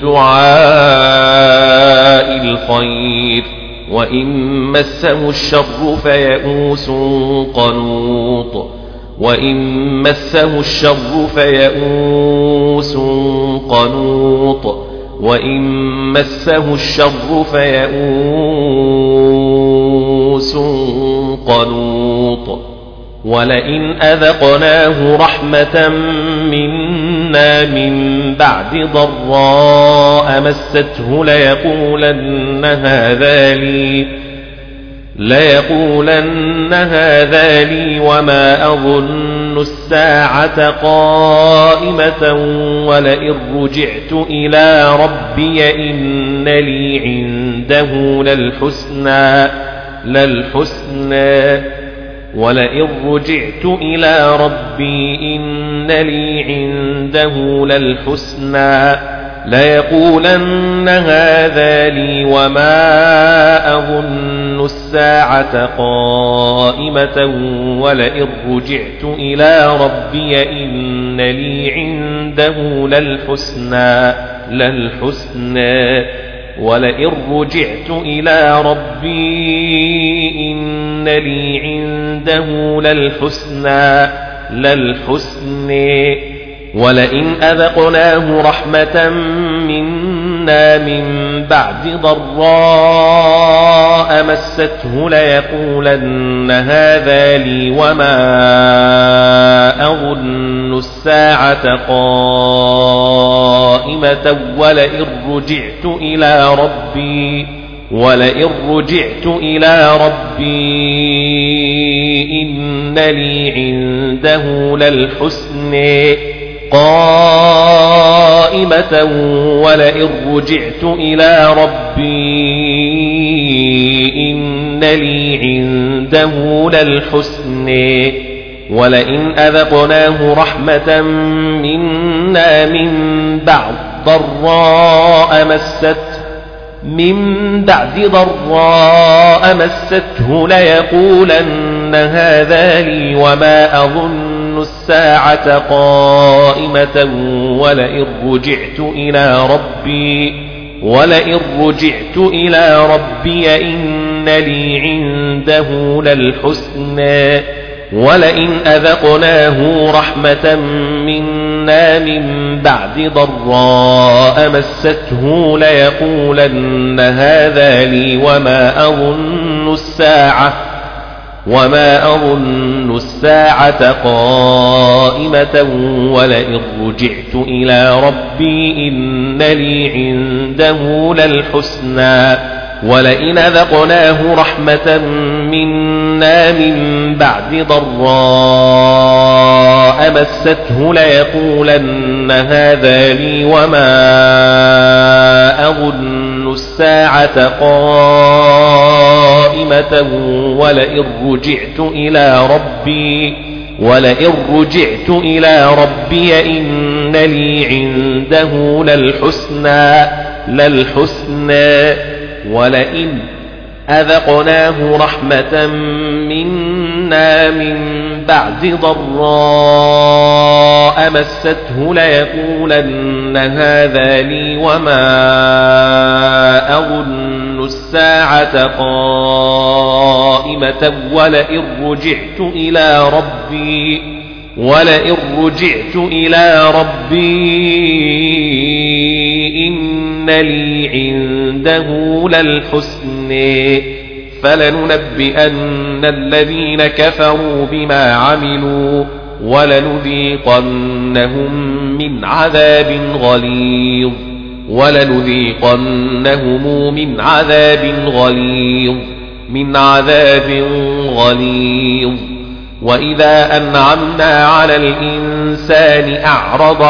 دعاء الخير وإن مسه الشر فيئوس قنوط وإن مسه الشر فيئوس قنوط وإن مسه الشر فيئوس قنوط ولئن أذقناه رحمة منا من بعد ضراء مسته ليقولن هذا لي وما أظن الساعة قائمة ولئن رجعت إلى ربي إن لي عنده للحسنى ولئن رجعت إلى ربي إن لي عنده للحسنى ليقولن هذا لي وما أظن الساعة قائمة ولئن رجعت إلى ربي إن لي عنده للحسنى ولئن رجعت إلى ربي إن لي عنده للحسنى ولئن أذقناه رحمة منا من بعد ضراء مسته ليقولن هذا لي وما أظن الساعة قائمة ولئن رجعت إلى ربي إن لي عنده للحسنى قائمة ولئن رجعت إلى ربي إن لي عنده للحسنى ولئن أذقناه رحمة منا من بعد ضراء مسته ليقولن هذا لي وما أظن الساعة قائمة ولئن رجعت إلى ربي إن لي عنده للحسنى ولئن أذقناه رحمة منا من بعد ضراء مسته ليقولن هذا لي وما أظن الساعة قائمة ولئن رجعت إلى ربي إن لي عنده للحسنى ولئن أذقناه رحمة منا من بعد ضراء مسته ليقولن هذا لي وما أظن الساعة قائمة ولئن رجعت إلى ربي إن لي عنده للحسنى ولئن أذقناه رحمة منا من بعد ضراء مسته ليقولن هذا لي وما أظن الساعة قائمة ولئن رجعت إلى ربي إن لي عنده للحسنى فلننبئن الذين كفروا بما عملوا ولنذيقنهم من عذاب غليظ وإذا أنعمنا على الإنسان أعرض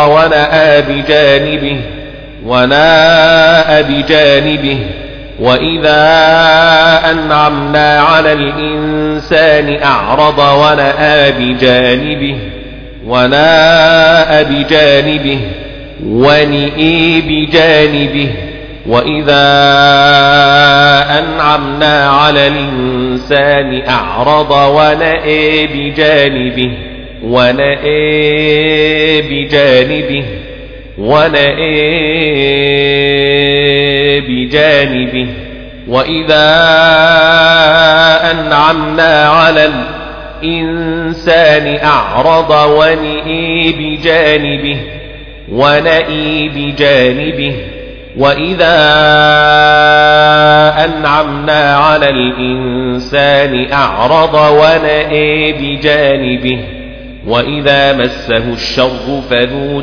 وإذا أنعمنا على الإنسان أعرض ونأى بجانبه ونئي بجانبه. وإذا أنعمنا على الإنسان أعرض ونأى بجانبه وإذا أنعمنا على الإنسان أعرض ونئي بجانبه وإذا أنعمنا على الإنسان أعرض ونأى بجانبه وإذا مسه الشر فذو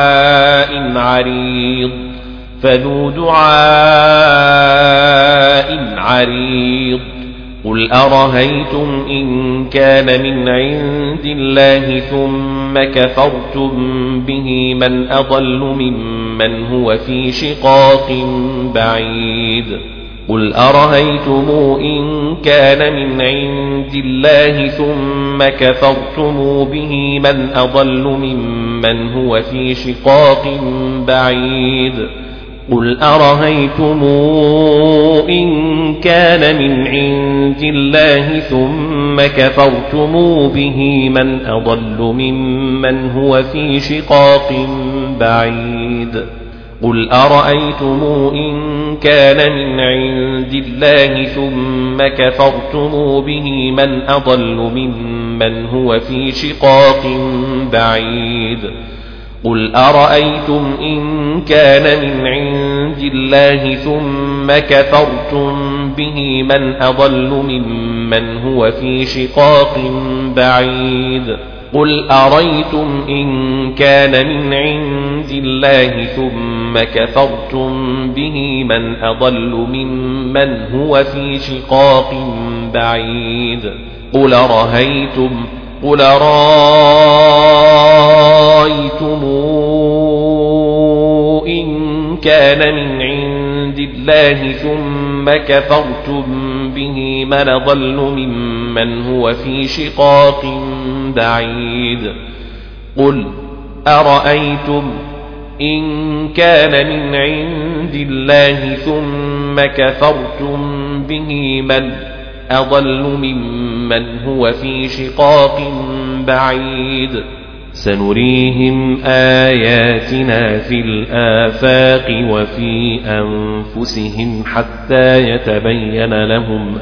دعاء عريض. قل أرهيتم إن كان من عند الله ثم كفرتم به من أضل ممن هو في شقاق بعيد. قل أرهيتم إن كان من عند الله ثم كفرتم به من أضل ممن هو في شقاق بعيد. قل أرهيتم إن كان من عند الله ثم كفرتم به من أضل ممن هو في شقاق بعيد. قل أرأيتم إن كان من عند الله ثم كفرتم به من أضل ممن هو في شقاق بعيد. قل أرأيتم إن كان من عند الله ثم كفرتم به من أضل ممن هو في شقاق بعيد. قل أرأيتم إن كان من عند الله ثم كفرتم به من أضل ممن هو في شقاق بعيد. قل أرأيتم إن كان من عند الله ثم كفرتم به من أضل ممن هو في شقاق بعيد. قل أرأيتم إن كان من عند الله ثم كفرتم به من أضل ممن هو في شقاق بعيد. سنريهم آياتنا في الآفاق وفي أنفسهم حتى يتبين لهم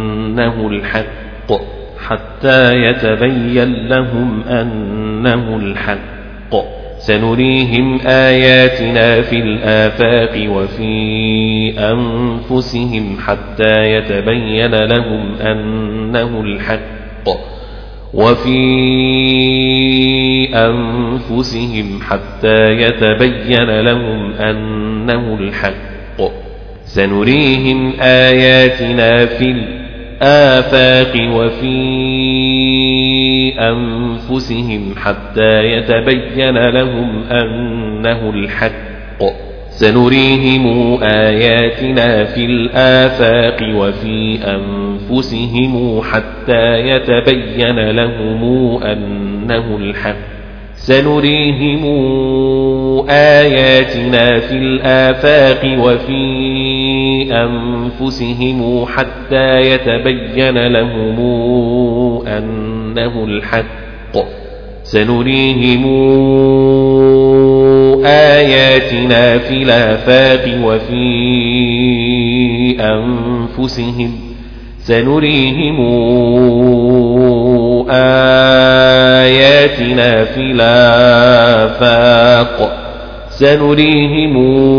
أنه الحق. سنريهم آياتنا في الآفاق وفي أنفسهم حتى يتبين لهم أنه الحق. سنريهم آياتنا في الآفاق وفي أنفسهم حتى يتبين لهم أنه الحق. سنريهم آياتنا في الآفاق وفي أنفسهم حتى يتبين لهم أنه الحق. سنريهم آياتنا في الآفاق وفي أنفسهم حتى يتبين لهم أنه الحق. سنريهم آياتنا في الآفاق وفي أنفسهم. سنريهم آياتنا في الآفاق. سنريهم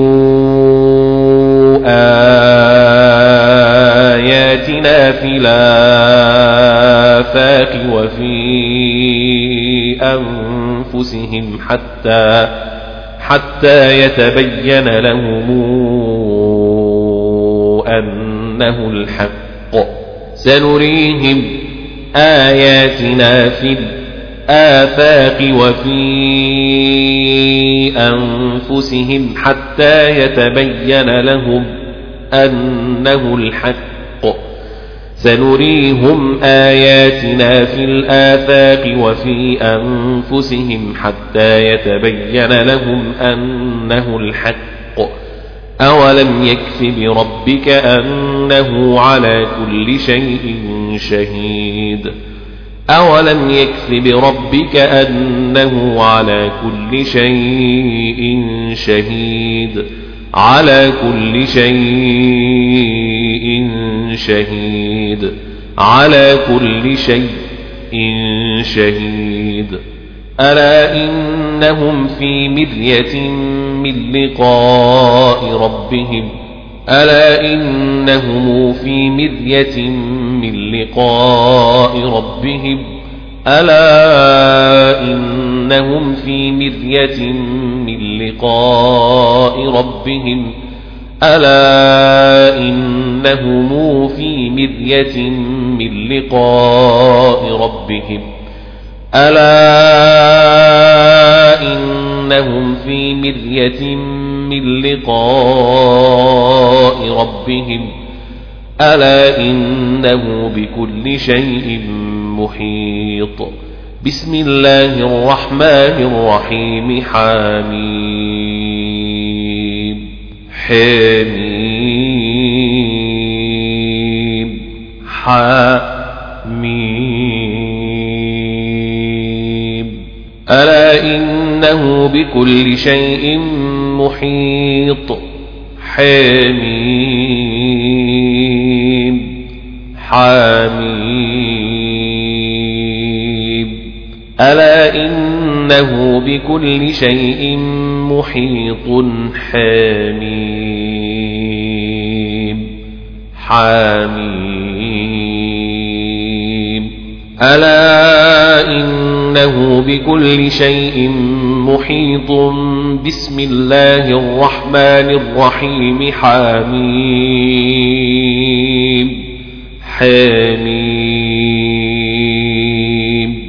آياتنا في الآفاق وفي أنفسهم حتى يتبين لهم أنه الحق. سنريهم آياتنا في الآفاق وفي أنفسهم حتى يتبين لهم أنه الحق سنريهم آياتنا في الآفاق وفي أنفسهم حتى يتبين لهم أنه الحق أولم يكف بربك أنه على كل شيء شهيد أولم يكف بربك أنه على كل شيء شهيد على كل شيء شهيد على كل شيء شهيد ألا إنهم في مرية من لقاء ربهم ألا إنهم في مرية من لقاء ربهم ألا إنهم في مرية من لقاء ربهم ألا إنهم في مرية من لقاء ربهم ألا إنهم في مرية من لقاء ربهم ألا إنه بكل شيء محيط بسم الله الرحمن الرحيم حميم حميم حميم ألا إنه بكل شيء محيط حميم حميم ألا إنه بكل شيء محيط حميم حميم ألا إنه بكل شيء محيط بسم الله الرحمن الرحيم حميم حميم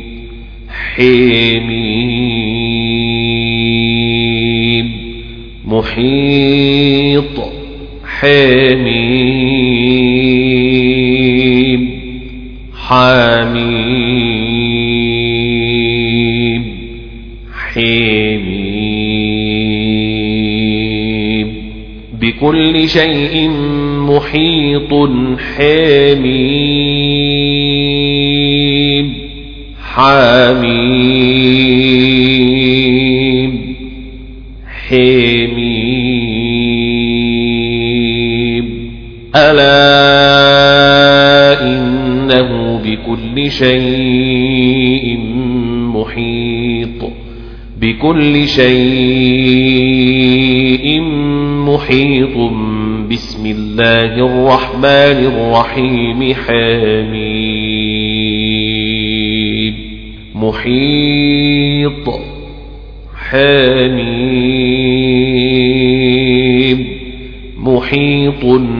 حميم محيط حميم حميم حميم بكل شيء محيط حميم حميم حميم ألا إنه بكل شيء محيط بكل شيء محيط بسم الله الرحمن الرحيم حميم محيط حميم محيط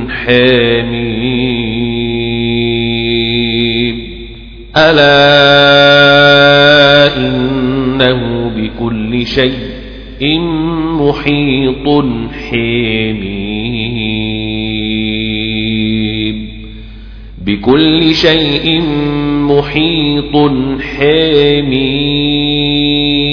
حميم ألا إنه بكل شيء محيط حميم بكل شيء محيط حميم